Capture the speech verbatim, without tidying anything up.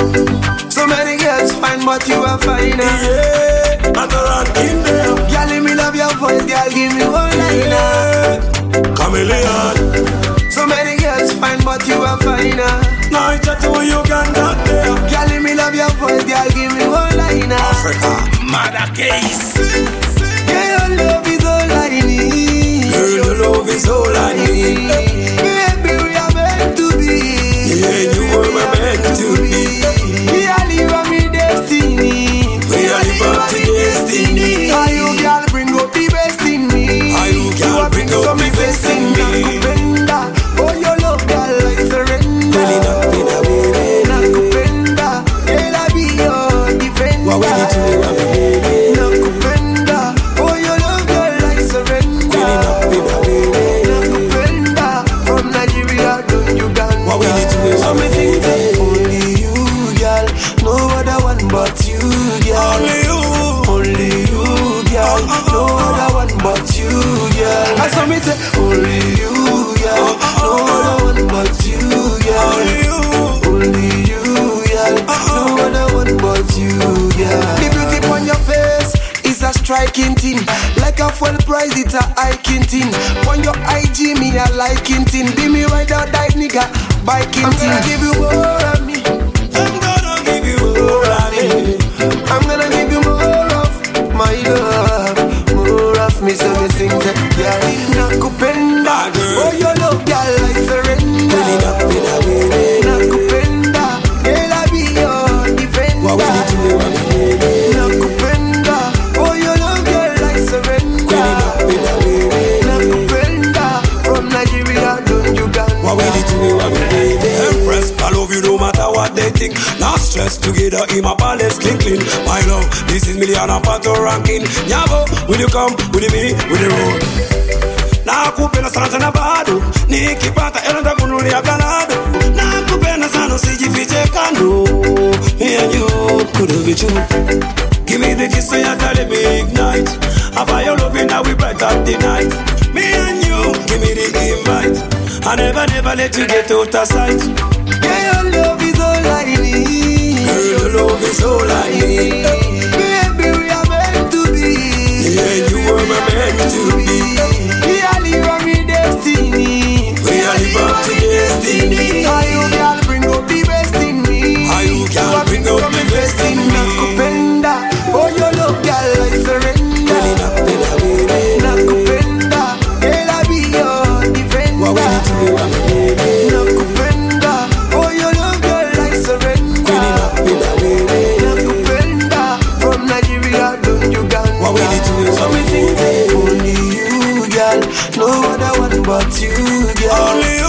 So many girls fine, but you are finer. Yeah, at the ranking there. Girl, let me love your voice, girl, give me one liner. Yeah, chameleon. So many girls fine, but you are finer. Now I chat to you can not there. Girl, let me love your voice, girl, give me one liner. Africa, mother case. Yeah, your love is all I need. Girl, your love is all I need. Baby, we are meant to be. Yeah, you were meant to be. We are living me destiny. We are living to destiny. How you girl bring up the best in me? How you girl bring up the best in me? Oh, your love, girl, I surrender. Really not been a baby. Nakupenda, girl, I be your defender. What we need to do, I'm a baby. Nakupenda, oh, your love, girl, I surrender. Really not been a baby. Nakupenda, from Nigeria to Uganda. What we need to do, So I'm me a think that baby. only you, girl, no other one but you, girl. Only you. Only you, girl, no other one but you, girl. I saw me say only you, girl, no other one but you, girl. Only you. Only you, girl, no other one but you, girl. The beauty on your face is a striking thing. Like a full price, it's a hiking thing. On your I G, me a liking thing. Be me right out that nigga, biking thing. I'm gonna give you more of me. I'm gonna give you more of me. I'm gonna give you more of my love. More of me, so me sing that, girl. Nakupenda, oh your love, girl, I surrender. Really not been a baby. Nakupenda, girl, I be your defender. What we need to do, I'm a baby. Nakupenda, oh your love, girl, I surrender. Really not been a baby. Nakupenda, from Nigeria to Uganda. What we need to do, I'm a baby. Empress, I love you no matter what they think. Not stress together in my palace, clean clean. My love, this is million and part of ranking. Nyabo, will you come with me, with the road? Nakupenda sana sana bado nikipata ela ndakunulia galado. Nakupenda sana usijifiche kando. Me and you could have been true. Give me the kiss so you tell me ignite. I fire your love now we bright up the night. Me and you, give me the invite. I never never let you get out of sight. Yeah, your love is all I need. Girl, your love is all I need. Baby, we are meant to be. Yeah, you were meant to be. We are living me destiny. We are living to destiny. How you girl bring up the best in me? How you girl bring up the best in me? Nakupenda, oh your love, girl, I surrender. Really not been a baby. Nakupenda, girl, I be your defender. What we need to do, I'm a baby. Nakupenda, oh your love, girl, I surrender. Really not been a baby. Nakupenda, from Nigeria to Uganda. What we need to do, So me think that only you, girl, no other one but you, girl. Only